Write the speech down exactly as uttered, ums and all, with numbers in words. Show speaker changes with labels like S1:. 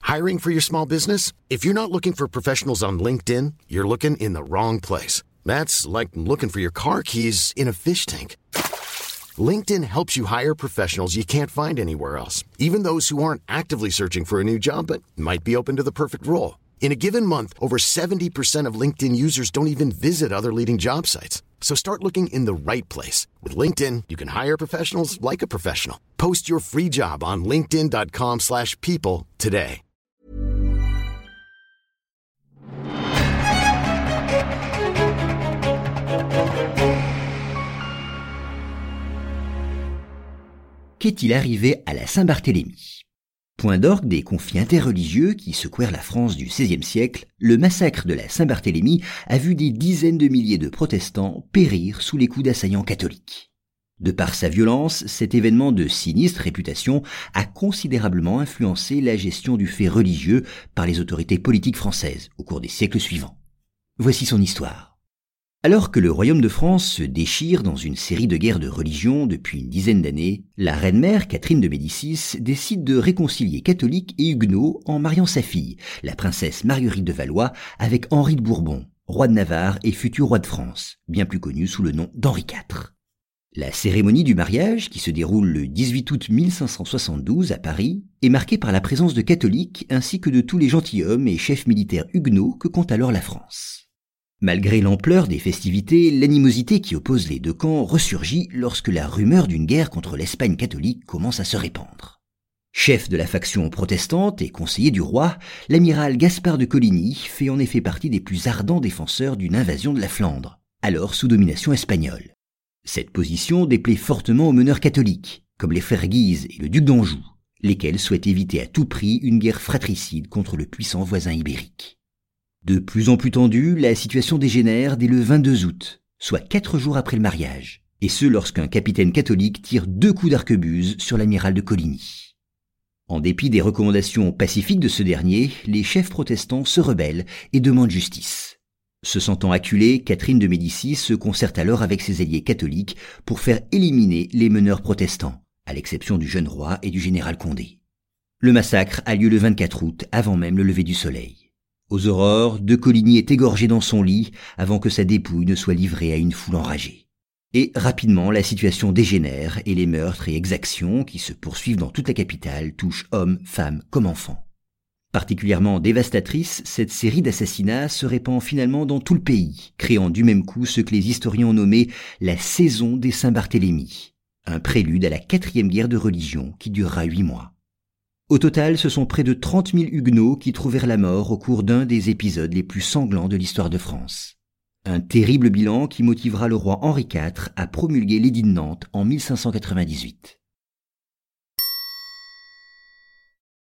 S1: Hiring for your small business? If you're not looking for professionals on LinkedIn, you're looking in the wrong place. That's like looking for your car keys in a fish tank. LinkedIn helps you hire professionals you can't find anywhere else, even those who aren't actively searching for a new job but might be open to the perfect role. In a given month, over seventy percent of LinkedIn users don't even visit other leading job sites. So start looking in the right place. With LinkedIn, you can hire professionals like a professional. Post your free job on linkedin.com slash people today.
S2: Qu'est-il arrivé à la Saint-Barthélemy ? Point d'orgue des conflits interreligieux qui secouèrent la France du seizième siècle, le massacre de la Saint-Barthélemy a vu des dizaines de milliers de protestants périr sous les coups d'assaillants catholiques. De par sa violence, cet événement de sinistre réputation a considérablement influencé la gestion du fait religieux par les autorités politiques françaises au cours des siècles suivants. Voici son histoire. Alors que le royaume de France se déchire dans une série de guerres de religion depuis une dizaine d'années, la reine-mère Catherine de Médicis décide de réconcilier catholiques et huguenots en mariant sa fille, la princesse Marguerite de Valois, avec Henri de Bourbon, roi de Navarre et futur roi de France, bien plus connu sous le nom d'Henri quatre. La cérémonie du mariage, qui se déroule le dix-huit août mille cinq cent soixante-douze à Paris, est marquée par la présence de catholiques ainsi que de tous les gentilshommes et chefs militaires huguenots que compte alors la France. Malgré l'ampleur des festivités, l'animosité qui oppose les deux camps ressurgit lorsque la rumeur d'une guerre contre l'Espagne catholique commence à se répandre. Chef de la faction protestante et conseiller du roi, l'amiral Gaspard de Coligny fait en effet partie des plus ardents défenseurs d'une invasion de la Flandre, alors sous domination espagnole. Cette position déplaît fortement aux meneurs catholiques, comme les frères Guise et le duc d'Anjou, lesquels souhaitent éviter à tout prix une guerre fratricide contre le puissant voisin ibérique. De plus en plus tendue, la situation dégénère dès le vingt-deux août, soit quatre jours après le mariage, et ce lorsqu'un capitaine catholique tire deux coups d'arquebuse sur l'amiral de Coligny. En dépit des recommandations pacifiques de ce dernier, les chefs protestants se rebellent et demandent justice. Se sentant acculée, Catherine de Médicis se concerte alors avec ses alliés catholiques pour faire éliminer les meneurs protestants, à l'exception du jeune roi et du général Condé. Le massacre a lieu le vingt-quatre août, avant même le lever du soleil. Aux aurores, de Coligny est égorgé dans son lit avant que sa dépouille ne soit livrée à une foule enragée. Et rapidement, la situation dégénère et les meurtres et exactions qui se poursuivent dans toute la capitale touchent hommes, femmes comme enfants. Particulièrement dévastatrice, cette série d'assassinats se répand finalement dans tout le pays, créant du même coup ce que les historiens ont nommé la saison des Saint-Barthélemy, un prélude à la quatrième guerre de religion qui durera huit mois. Au total, ce sont près de trente mille huguenots qui trouvèrent la mort au cours d'un des épisodes les plus sanglants de l'histoire de France. Un terrible bilan qui motivera le roi Henri quatre à promulguer l'édit de Nantes en mille cinq cent quatre-vingt-dix-huit.